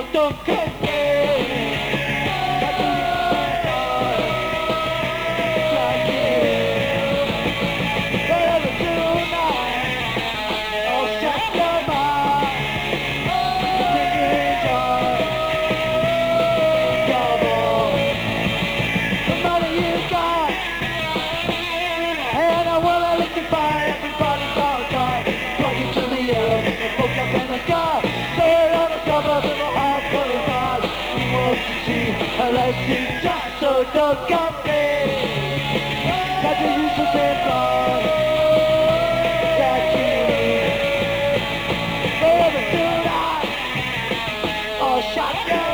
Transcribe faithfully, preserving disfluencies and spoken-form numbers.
don't complain. Got to whatever tonight, I'll shut your mind. Continue to enjoy trouble. The money you got, and I wanna let you buy. Everybody's all tight. Plug it to the air, woke up in the car. Staying on the suburbs of a hard full of bars. He wants to see a lasting job, so don't complain. Got to use the same blood. Got you. Forever tonight, I'll shut you